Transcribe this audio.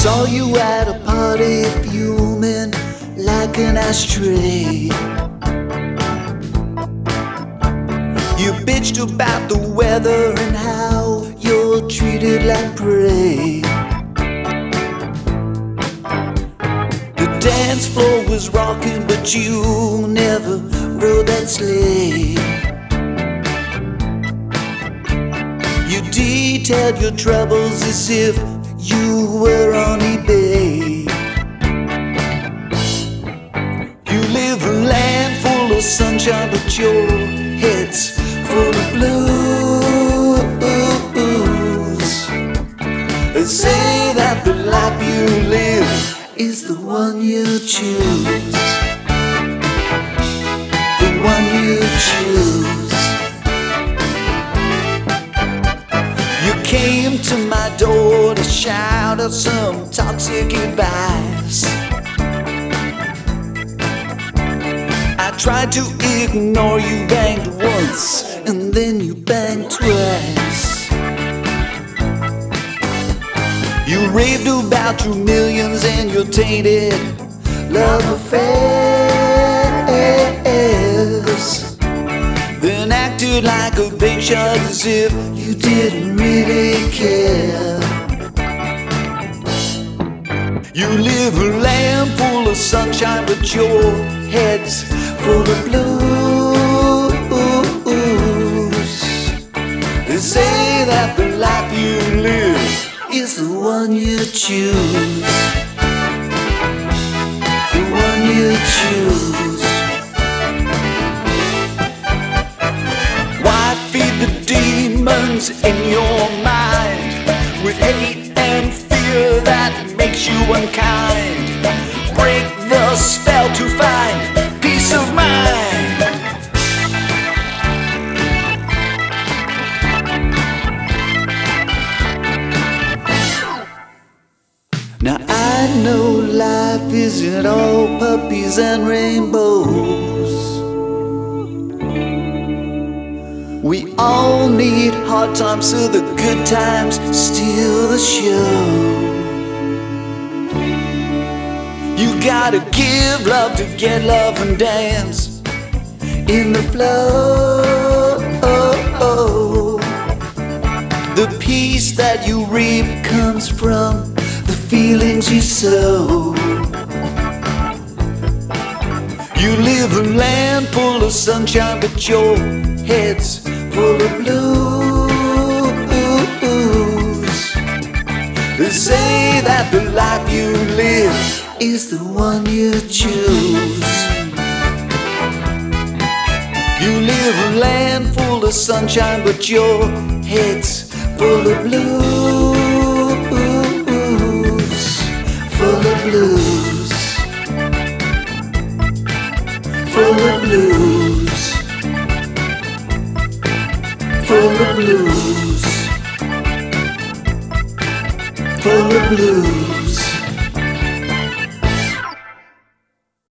saw you at a party fuming like an ashtray. You bitched about the weather and how you're treated like prey. The dance floor was rocking, but you never rode that sleigh. You detailed your troubles as if you were on eBay. You live a land full of sunshine, but your head's full of blues. They say that the life you live is the one you choose. The one you choose. You came to my door to shout out some toxic advice. I tried to ignore you, banged once and then you banged twice. You raved about your millions and your tainted love affairs, then acted like a big shot as if you didn't really care. You live a land full of sunshine, but your head's full of blues. They say that the life you live is the one you choose. The one you choose. Why feed the demons in your mind with hate and fear that makes you unkind? Break the spell to find peace of mind. Now I know life isn't all puppies and rainbows. We all need hard times so the good times steal the show. You gotta give love to get love and dance in the flow. The peace that you reap comes from the feelings you sow. You live a land full of sunshine, but your head's full of blues. They say that the life you live is the one you choose. You live a land full of sunshine, but your head's full of blues. Full of blues. Full of blues. Full of blues. Full of blues.